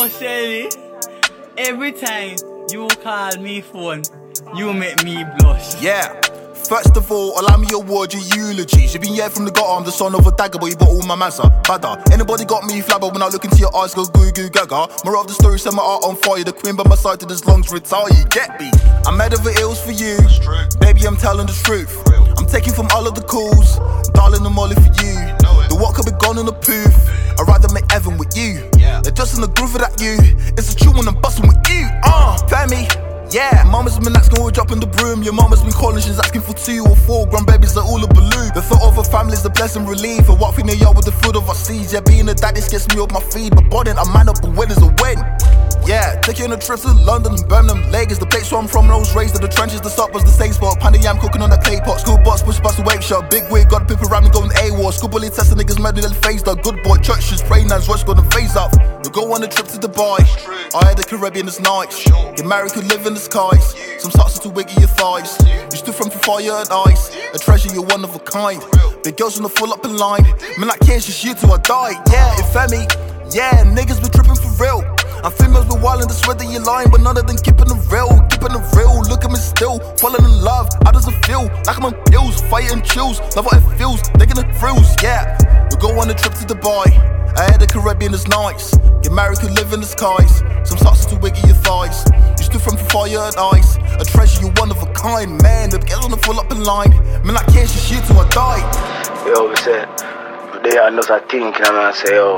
Yo, Shelly, every time you call me phone, you make me blush. Yeah. First of all, allow me a word, your eulogy. She been here from the gutter, I'm the son of a dagger, but you bought all my massa. Badder. Anybody got me flabber when I look into your eyes, go goo goo gaga. More of the story, set my art on fire. The queen by my side till this lungs retire, you get me? I'm mad over ills for you. Baby, I'm telling the truth. I'm taking from all of the calls. Darling, I'm only for you. The walk could be gone in the poof. I'd rather make heaven with you. They're just in the groove of that you. It's a true when I'm busting with you. Family. Yeah, mama's been asking, we're dropping the broom. Your mama's been calling, she's asking for 2 or 4 grandbabies, they're all a balloon. The thought of a family's a blessing relief. And walking the yard with the food of our seeds. Yeah, being a daddy gets me off my feet. But boarding, I man up a win is a win. Yeah, taking a trip to London and Birmingham, Lagos. The place where I'm from, I was raised in the trenches. The stop was the same spot. Pan yam cooking on that clay pot. School box, push bus, wake shop. Big wig, got people around me going AWOL. School bully testing niggas, mad little phased up. Good boy, churches, praying hands, watch got the phase up. We go on a trip to Dubai. I had the Caribbean, it's nice. Get married, could live in the skies. Some socks to wiggy your thighs. You stood from fire and ice. A treasure, you're one of a kind. Big girls wanna full up in line. Man, I can't just you till I die. Yeah, if Femi. Yeah, niggas been tripping for real. And females been wildin' to swear that you're lying, but none of them keeping it real. Keeping it real, look at me still. Falling in love, how does it feel? Like I'm on pills, fire and chills. Love what it feels, taking the thrills, yeah. We go on a trip to Dubai. I had the Caribbean, it's nice. Get married, could live in the skies. Some socks to wiggy your thighs. You stood from fire and ice. A treasure, you're one of a kind, man. The girls wanna full up in line. Man, I can't just you till I die. Yo, we say, today I know I think, and I say, yo,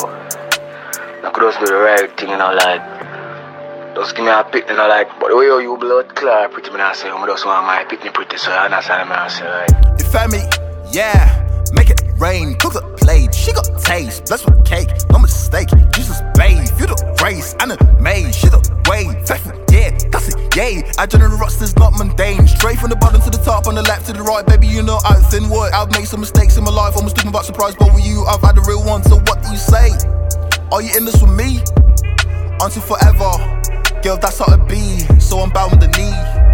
I could just do the right thing, you know, like, just give me a pick, you know, like, but the way you blood clear pretty, I say, I just want my picnic pretty, so I understand what I say, right? You feel me? Yeah. Make it rain, cook the plate, she got taste, blessed with cake, no mistake, Jesus babe, you the race, and the maid, she the way, faithful, yeah, that's it, yay, I generate rust is not mundane, straight from the bottom to the top, on the left to the right, baby, you know I've thin work, I've made some mistakes in my life, almost talking about surprise, but with you, I've had the real one, so what do you say? Are you in this with me? Until forever, girl, that's how it be, so I'm bowing the knee.